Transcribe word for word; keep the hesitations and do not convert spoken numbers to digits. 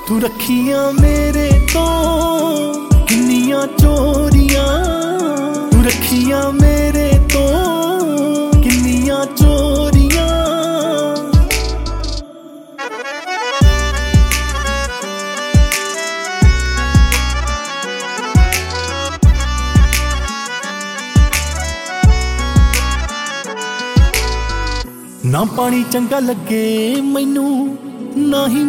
तू रखियां मेरे तो किन्नियां चोरियां, तू रखियां मेरे तो किन्नियां चोरियां। ना पानी चंगा लगे मैनू ना ही